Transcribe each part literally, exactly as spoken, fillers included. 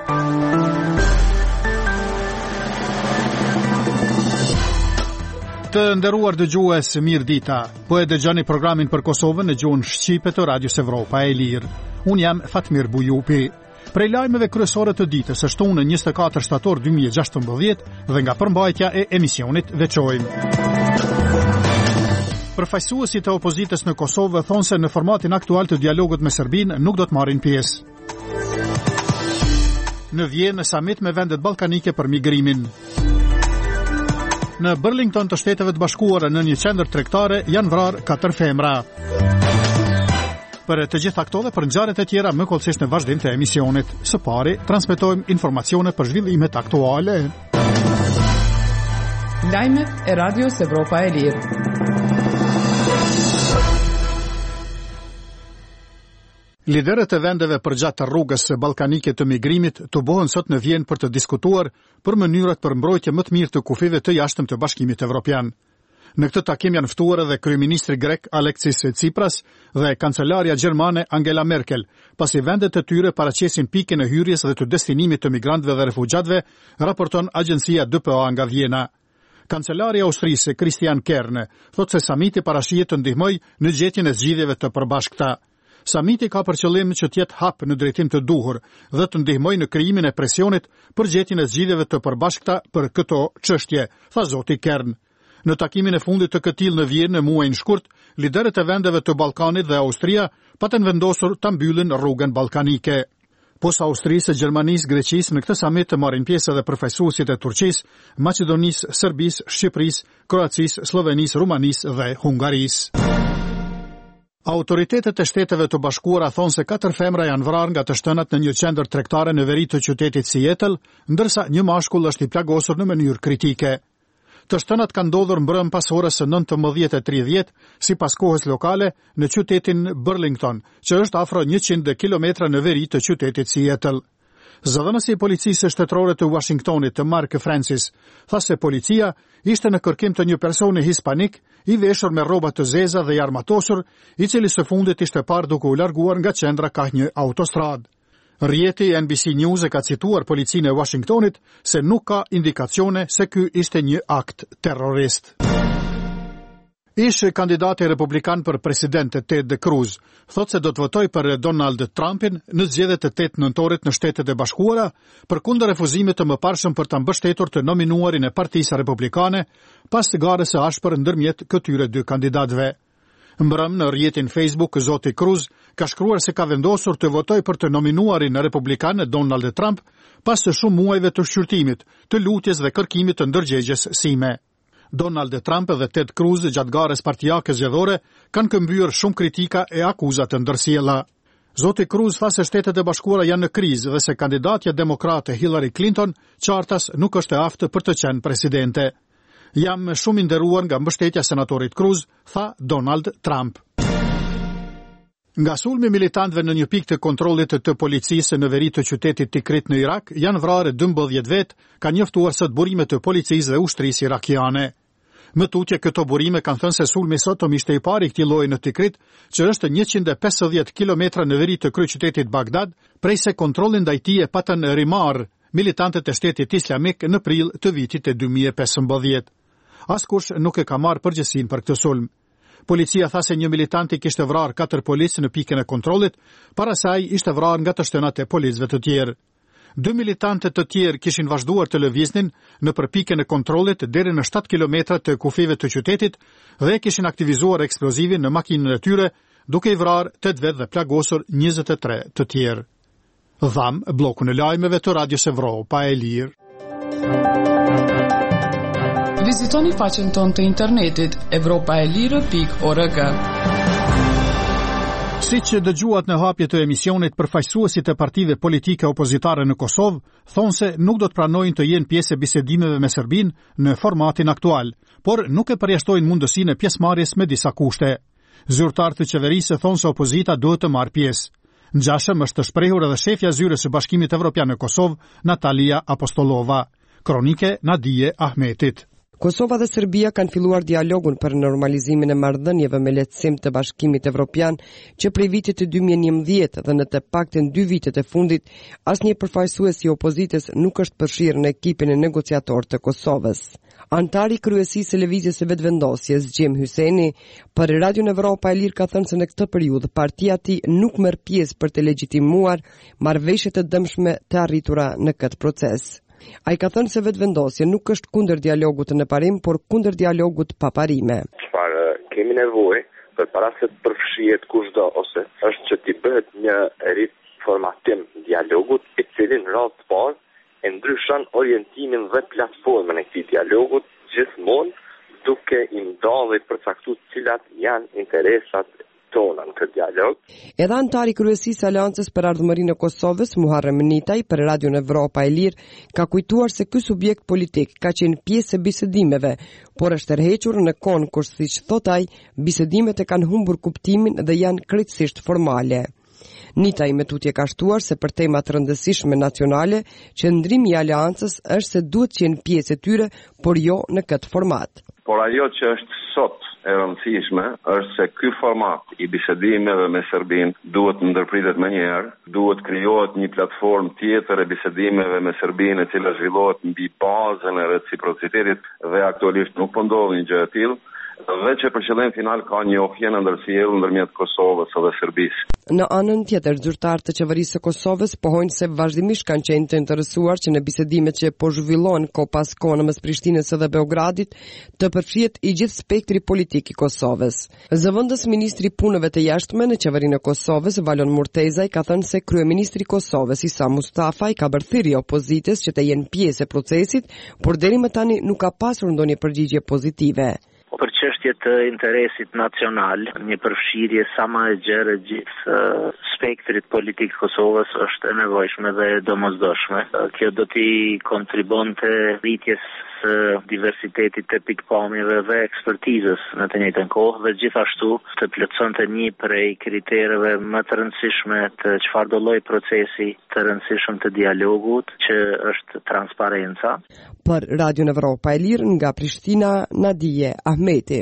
Të nderuar dëgjues, mirë dita. Po e dëgjoni programin për Kosovën në gjuhën shqipe të Radios Evropa e Lirë. Unë jam Fatmir Bujupi. Prej lajmeve kryesore të ditës së shtunë njëzet e katër shtator dy mijë e gjashtëmbëdhjetë dhe nga përmbajtja e emisionit veçojmë. Përfaqësuesit e opozitës në Kosovë thonë se në formatin aktual të dialogut me Serbinë nuk do të marrin pjesë. Në Vjenë samit me vendet ballkanike për migrimin. Në Burlington të Shteteve të Bashkuara në një qendër tregtare janë vrarë katër femra. Për të gjitha këto dhe për ngjarjet e tjera më kollësisht në vazhdim të emisionit. Së pari transmetojmë informacione për zhvillimet aktuale. Lajmet e Radios Evropa e Lirë. Liderët e vendeve përgjatë rrugës ballkanike të migrimit të bohen sot në Vjenë për të diskutuar për mënyrat për mbrojtje më të mirë të kufive të jashtëm të Bashkimit Evropian. Në këtë takim janë ftuar edhe kryeministri grek Aleksis Tsipras dhe kancelarja gjermane Angela Merkel, pasi vendet e tyre paraqesin pikën e hyrjes dhe të destinimit të migrantëve dhe refugjatëve, raporton agjencia D P A nga Vjena. Kancelari i Austrisë Christian Kern thotë se samiti parashihet të ndihmojë në gjetjen e zgjidhjeve të përbashkëta. Samiti ka për qëllim që të jetë hap në drejtim të duhur dhe të ndihmojë në krijimin e presionit për gjetjen e zgjidhjeve të përbashkëta për këto çështje, tha zoti Kern. Në takimin e fundit të këtij në Vjenë në muajin shkurt, liderët e vendeve të Ballkanit dhe Austria patën vendosur ta mbyllin rrugën ballkanike. Posa Austrisë, Gjermanisë, Greqisë në këtë samit të marrin pjesë edhe përfaqësuesit e Turqisë, Maqedonisë, Serbisë, Shqipërisë, Kroacisë, Slovenisë, Rumanisë dhe Hungarisë. Autoritetet e Shteteve të Bashkuara thonë se katër femra janë vrarë nga të shtënat në një qendër tregtare në veri të qytetit Seattle, ndërsa një mashkull është i plagosur në mënyrë kritike. Të shtënat kanë ndodhur mbrëm pas orës së nëntëmbëdhjetë e tridhjetë, sipas kohës lokale, në qytetin Burlington, që është afro njëqind kilometra në veri të qytetit Seattle. Zëdhënësi i policisë shtetërore të Washingtonit, të Mark Francis, tha se policia ishte në kërkim të një personi hispanik i veshur me rroba të zeza dhe i armatosur, i cili së fundit ishte parë duke u larguar nga qendra ka një autostradë. Rrjeti N B C News e ka cituar policinë e Washingtonit se nuk ka indikacione se ky ishte një akt terrorist. Ish kandidati republikan për president Ted Cruz thotë se do të votoj për Donald Trumpin në zgjedhjet e tetë nëntorit në Shtetet e Bashkuara përkundër refuzimit të mëparshëm për ta mbështetur të nominuarin e Partisë Republikane pas garës së ashpër ndërmjet këtyre dy kandidatëve. Mbrëm në rrjetin Facebook, zoti Cruz ka shkruar se ka vendosur të votoj për të nominuarin republikan Donald Trump pas së shumë muajve të shqyrtimit, të lutjes dhe kërkimit të ndërgjegjes sime. Donald Trump dhe Ted Cruz gjatë garës partijake zgjedhore kanë këmbyer shumë kritika e akuzat të ndërsjella. Zoti Cruz tha se Shtetet e Bashkuara janë në krizë dhe se kandidatja demokrate Hillary Clinton qartas nuk është e aftë për të qenë presidente. Jam shumë i nderuar nga mbështetja e senatorit Cruz, tha Donald Trump. Nga sulmi militantëve në një pikë të kontrollit të policisë në veri të qytetit Tikrit në Irak, janë vrarë dymbëdhjetë vetë, ka njoftuar sot burime të policisë dhe ushtrisë irakiane. Më tutje këto burime kanë thënë se sulmi sotëm ishte i pari i këtij lloji në Tikrit, që është njëqind e pesëdhjetë kilometra në veri të kryeqytetit Bagdad, prej se kontrollin ndaj tij e patën rimarr militantët e Shtetit Islamik në prill të vitit e dy mijë e pesëmbëdhjetë. Askush nuk e ka marrë përgjegjësinë për këtë sulm. Policia tha se një militant i kishte vrarë katër policë në pikën e kontrollit, para saj ishte vrarë nga të shtënat e policëve të tjerë. Dy militantë të tjerë kishin vazhduar të lëviznin në për pikën e kontrollit deri në shtatë kilometra të kufive të qytetit dhe kishin aktivizuar eksplozivin në makinën e tyre, duke i vrarë tetë vetë dhe plagosur njëzet e tre të tjerë. Dham bllokun e lajmeve të Radios Evropa e Lirë. Vizitoni faqen tonë të internetit evropaelire pikë org. Siç dëgjuat në hapje të emisionit, përfaqësuesit e partive politike opozitare në Kosovë thonë se nuk do të pranojnë të jenë pjesë e bisedimeve me Serbinë në formatin aktual, por nuk e përjashtojnë mundësinë e pjesëmarrjes me disa kushte. Zyrtarët e qeverisë thonë se opozita duhet të marrë pjesë. Ngjashëm është të shprehur edhe shefja e zyrës së Bashkimit Evropian në Kosovë, Natalia Apostolova. Kronike Nadije Ahmetit. Kosova dhe Serbia kanë filluar dialogun për normalizimin e marrëdhënieve me lehtësim të Bashkimit Evropian që prej vitit të dy mijë e njëmbëdhjetë dhe në të paktën dy vitet e fundit asnjë përfaqësues i opozitës nuk është përfshirë në ekipin e negociator të Kosovës. Antari i kryesisë së lëvizjes së vetëvendosjes, Gjem Hyseni, për Radion Evropa e Lirë ka thënë se në këtë periudhë partia e tij nuk merr pjesë për të legjitimuar marrëveshjet e dëmshme të arritura në këtë proces. Ai ka thënë se vetëvendosja nuk është kundër dialogut në parim, por kundër dialogut pa parime. Çfarë kemi nevojë për para se të përfshihet kushdo ose është që t'i bëhet një riformatim dialogut i cili në radhë të parë e ndryshon orientimin dhe platformën e këtij dialogut gjithmonë duke i ndalë dhe përcaktuar cilat janë interesat tona në këtë dialog. Edhe antari i kryesisë Aleancës për Ardhmërinë e Kosovës, Muharrem Nitaj, për Radion Evropa e Lirë, ka kujtuar se ky subjekt politik ka qenë pjesë e bisedimeve, por është tërhequr në konkurs, siç thot ai, bisedimet e kanë humbur kuptimin dhe janë krejtësisht formale. Nitaj me tutje ka shtuar se për tema të rëndësishme nacionale, qëndrimi i aleancës është se duhet të jenë pjesë e tyre, por jo në këtë format. Por ajo që është sot e rëndësishme është se ky format i bisedimeve me Serbinë duhet ndërpritet më njëherë, duhet krijohet një platformë tjetër e bisedimeve me Serbinë e cila zhvillohet mbi bazën e reciprocitetit dhe aktualisht nuk po ndodh një gjë e tillë. Dhe që për qëllim final ka një ohje në ndërsjellje ndërmjet Kosovës dhe Serbisë. Në anën tjetër, zyrtarët të qeverisë së Kosovës pohojnë se vazhdimisht kanë qenë të interesuar që në bisedimet që po zhvillohen ko pas kohë në mes Prishtinës dhe Beogradit të përfshihet i gjithë spektri politik i Kosovës. Zëvendës ministri i punëve të jashtme në qeverinë e Kosovës, Valon Murtezaj, ka thënë se kryeministri i Kosovës, Isa Mustafa, i ka bërthyer opozitës që të jenë pjesë e procesit, por deri më tani nuk ka pasur ndonjë përgjigje pozitive. Për çështje të interesit nacional, një përfshirje sa më e gjerë gjithë uh, spektrit politik të Kosovës është e nevojshme dhe e domosdoshme. Uh, kjo do t'i kontribonte rritjes së diversitetit të pikpamjeve dhe ekspertizës në të njëjtën kohë dhe gjithashtu të plotësonte një prej kritereve më të rëndësishme të çfarëdo lloj procesi të rëndësishëm të dialogut, që është transparenca. Për Radion Evropa e Lirë nga Prishtina, Nadije Ahmeti.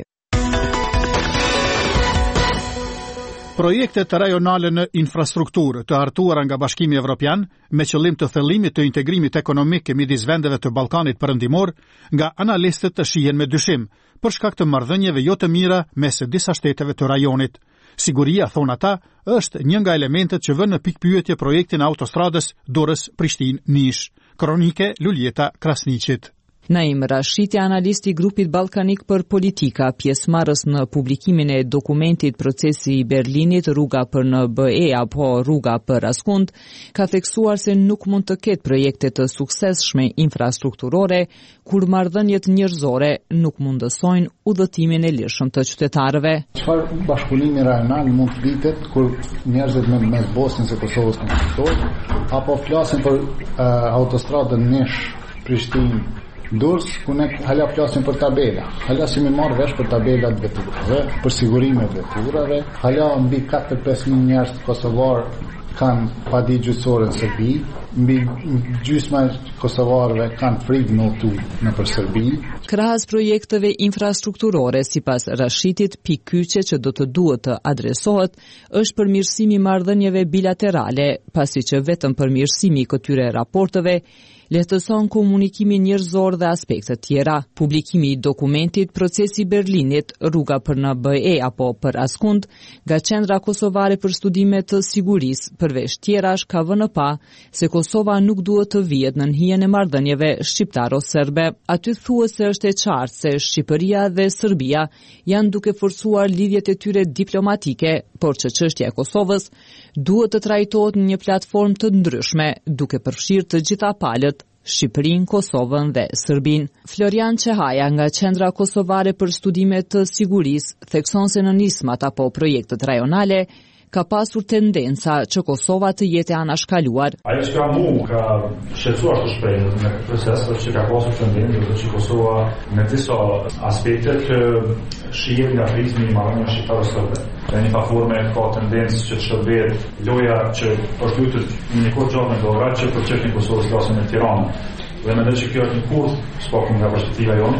Projektet rajonale në infrastrukturë të hartuara nga Bashkimi Evropian me qëllim të thellimit të integrimit ekonomik midis vendeve të Ballkanit Perëndimor, nga analistët të shihen me dyshim për shkak të marrëdhënieve jo të mira mes disa shteteve të rajonit. Siguria, thon ata, është një nga elementet që vënë në pikpyetje projektin e autostradës Durrës-Prishtinë-Nish. Kronike Luljeta Krasniqit. Naim Rashiti, analisti i grupit ballkanik për politika, pjesëmarrës në publikimin e dokumentit Procesi i Berlinit, rruga për në B E apo rruga për askund, ka theksuar se nuk mund të ketë projekte të suksesshme infrastrukturore kur marrëdhëniet njerëzore nuk mundësojnë udhëtimin e lirshëm të qytetarëve. Çfarë bashkëpunimi rajonal mund të pritet kur njerëzit me mes Bosnjës së Kosovës konfliktojnë, apo flasin për uh, autostradën Nish-Prishtinë Durrës, ku ne hala flasim për tabela. Hala si më marr vesh për tabelat veturave, për sigurimin e veturave. Hala mbi katër pesë mijë njerëz kosovar kanë padi gjyqësore në Serbi, mbi gjysma kosovarëve kanë frikë në utu në për Serbi. Krahas projekteve infrastrukturore, sipas Rashitit, pikëkyçe që do të duhet të adresohet është përmirësimi i marrëdhënieve bilaterale, pasi që vetëm përmirësimi i këtyre raporteve lehtëson komunikimin njerëzor dhe aspekte tjera. Publikimi i dokumentit Procesi i Berlinit, rruga për në B E apo për askund, nga Qendra Kosovare për Studime të Sigurisë, përveç tjerash, ka vënë pa se Kosova nuk duhet të vihet në hijen e marrëdhënieve shqiptaro-serbe. Aty thuhet se është e qartë se Shqipëria dhe Serbia janë duke forcuar lidhjet e tyre diplomatike, por që çështja e Kosovës duhet të trajtohet në një platformë të ndryshme, duke përfshirë të gjitha palët, Shqipërinë, Kosovën dhe Serbinë. Florian Çehaja nga Qendra Kosovare për Studime të Sigurisë thekson se në nismat apo projektet rajonale ka pasur tendenca që Kosova të jetë anashkaluar. Ajo që ka mu ka shqetësuar të shprehur në këtë proces është që ka pasur tendencë që Kosova me disa aspekte të shihet nga prizmi i marrëdhënieve shqiptaro-serbe. Në një forme ka tendencë që të shërbehet loja që është lutur në një kohë gjatë në Beograd që për çështjen e Kosovës flasin në Tiranë. Dhe mendoj që kjo është një kurth, s'po nga perspektiva jonë,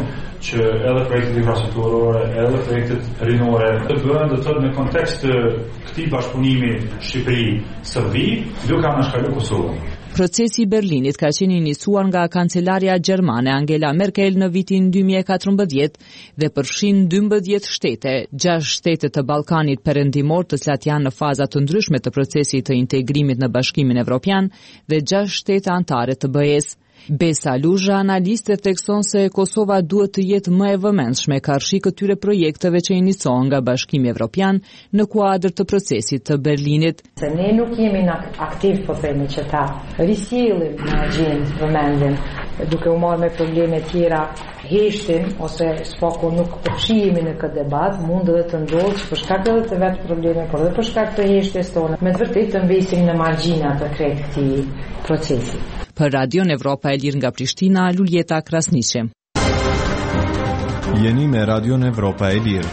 që edhe projektet infrastrukturore, edhe projektet rinore të bëhen do të thotë në kontekst të këtij bashkëpunimi Shqipëri-Serbi, duke anashkaluar Kosovën. Procesi i Berlinit ka qenë iniciuar nga kancelaria gjermane Angela Merkel në vitin dy mijë e katërmbëdhjetë dhe përfshin dymbëdhjetë shtete, gjashtë shtete të Ballkanit Perëndimor, të cilat janë në faza të ndryshme të procesit të integrimit në Bashkimin Evropian, dhe gjashtë shtete anëtare të B E-s. Besa Luzha, analiste, thekson se Kosova duhet të jetë më e vëmendshme karshi këtyre projekteve që inicion nga Bashkimi Evropian në kuadër të procesit të Berlinit. Se ne nuk jemi aktiv, po themi që ta risjellim në agjendë vëmendjen, duke u marrë me probleme tjera, heshtin ose spako nuk përfshihemi në këtë debat, mund edhe të ndodhë që për shkak edhe të vetë probleme, por edhe për shkak të heshtjes tonë, me të vërtetë të mbesim në margjina të krejt këtij procesi. Për Radion Evropa e Lirë nga Prishtina, Luljeta Krasniqe. Jeni me Radion Evropa e Lirë.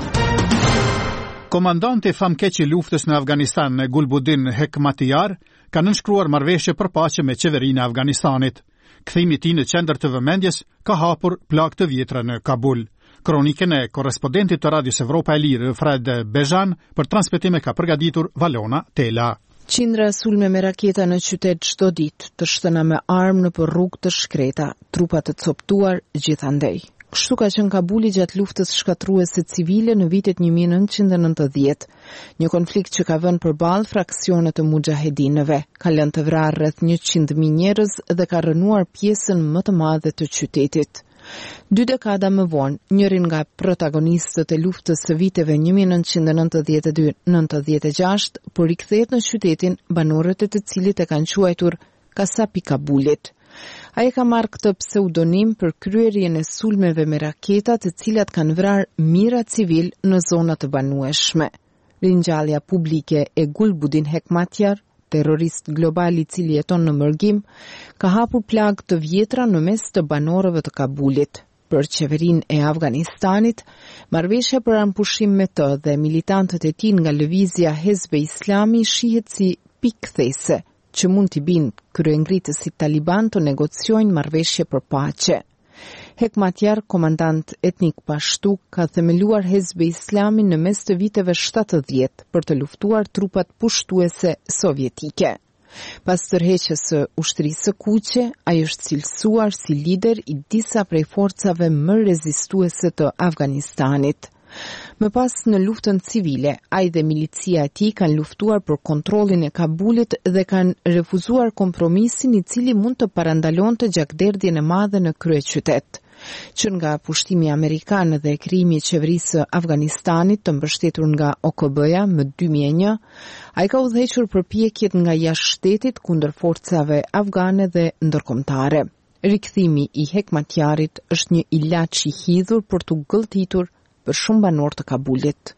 Komandanti famkeq i luftës në Afganistan, Gulbuddin Hekmatyar, ka nënshkruar marrëveshje për paqe me qeverinë e Afganistanit. Kthimi i tij në qendër të vëmendjes ka hapur plagë të vjetra në Kabul. Kronikën e korrespondentit të Radios Evropa e Lirë, Fred Bejan, për transmetime ka përgatitur Valona Tela. Qindra sulme me raketa në qytet çdo ditë, të shtëna me armë në për rrugë të shkreta, trupa të coptuar gjithandej. Kështu ka qenë Kabuli gjatë luftës shkatruese civile në vitet një mijë e nëntëqind e nëntëdhjetë, një konflikt që ka vënë përballë fraksione të mujahedinëve, ka lënë të vrarë rreth njëqind mijë njerëz dhe ka rënuar pjesën më të madhe të qytetit. Dy dekada më vonë, njërin nga protagonistët e luftës së viteve një mijë e nëntëqind e nëntëdhjetë e dy nëntëdhjetë e gjashtë, po rikthehet në qytetin banorët e të cilit e kanë quajtur Kasapi Kabulit. Ai ka marrë këtë pseudonim për kryerjen e sulmeve me raketa të cilat kanë vrarë mijëra civil në zona të banueshme. Ringjallja publike e Gulbuddin Hekmatyar, terrorist global i cili jeton në mërgim, ka hapur plagë të vjetra në mes të banorëve të Kabulit. Për qeverinë e Afganistanit, marrëveshja për anpushim me të dhe militantët e tij nga lëvizja Hezbe Islami shihet si pikëthese, që mund t'i binë kryengritësit Taliban të negociojnë marrëveshje për paqe. Hekmatyar, komandant etnik pashtu, ka themeluar Hezbe Islami në mes të viteve shtatëdhjetë për të luftuar trupat pushtuese sovjetike. Pas tërheqjes së ushtrisë së kuqe, ai është cilësuar si lider i disa prej forcave më rezistuese të Afganistanit. Më pas në luftën civile, ai dhe milicia e tij kanë luftuar për kontrollin e Kabulit dhe kanë refuzuar kompromisin i cili mund të parandalonte gjakderdhjen e madhe në kryeqytet. Që nga pushtimi amerikan dhe krijimi i qeverisë së Afganistanit të mbështetur nga O K B-ja më dy mijë e një, ai ka udhëhequr përpjekjet nga jashtë shtetit kundër forcave afgane dhe ndërkombëtare. Rikthimi i Hekmatyarit është një ilaç i hidhur për t'u gëlltitur për shumë banor të Kabulit.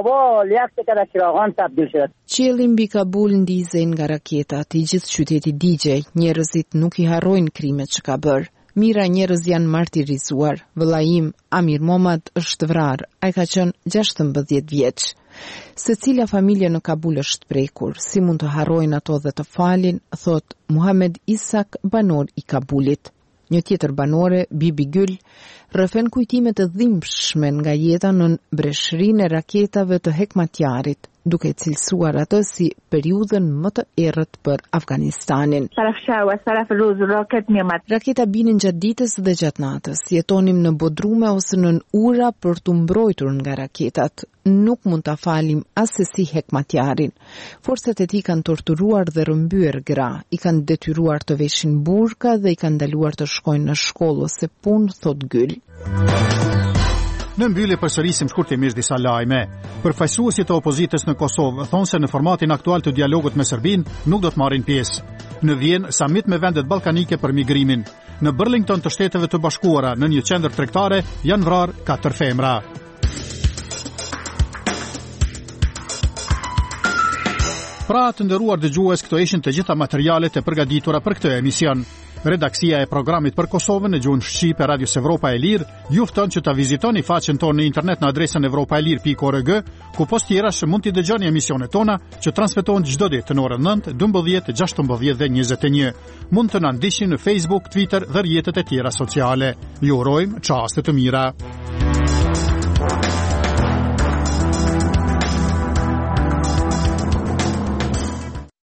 Qielli mbi Kabul ndizej nga raketat, i gjithë qyteti digjej, njerëzit nuk i harrojnë krimet që ka bërë. Mira njerëz janë martirizuar. Vëllai im, Amir Momad, është vrarë. Ai ka qenë gjashtëmbëdhjetë vjeç. Secila familje në Kabul është prekur. Si mund të harrojnë ato dhe të falin, thot Muhamed Isak, banor i Kabulit. Një tjetër banore, Bibi Gül, rrëfen kujtime të dhimbshme nga jeta në breshrinë e raketave të Hekmatyarit, duke cilësuar atë si periudhën më të errët për Afganistanin. Raketa binin gjatë ditës dhe gjatë natës. Jetonim në bodrume ose në ura për të mbrojtur nga raketat. Nuk mund ta falim asesi Hekmatyarin. Forcat e tij kanë torturuar dhe rrëmbyer gra, i kanë detyruar të veshin burka dhe i kanë ndaluar të shkojnë në shkollë ose punë, thot Gül. Në mbyllje përsërisim shkurtimisht disa lajme. Përfaqësuesit e opozitës në Kosovë thonë se në formatin aktual të dialogut me Serbinë nuk do të marrin pjesë. Në Vjenë, samit me vendet ballkanike për migrimin. Në Burlington të Shteteve të Bashkuara, në një qendër tregtare, janë vrarë katër femra. Pra të nderuar dëgjues, këto ishin të gjitha materialet e përgatitura për këtë emision. Redaksia e programit për Kosovën në gjuhën shqipe Radios Evropa e Lirë ju fton që ta vizitoni faqen tonë në internet në adresën evropaelir pikë org, ku post tjerash mund t'i dëgjoni emisionet tona që transmetohen çdo ditë në orën nëntë, dymbëdhjetë, gjashtëmbëdhjetë dhe njëzet e një. Mund të na ndiqni në Facebook, Twitter dhe rrjetet e tjera sociale. Ju urojmë çaste të mira.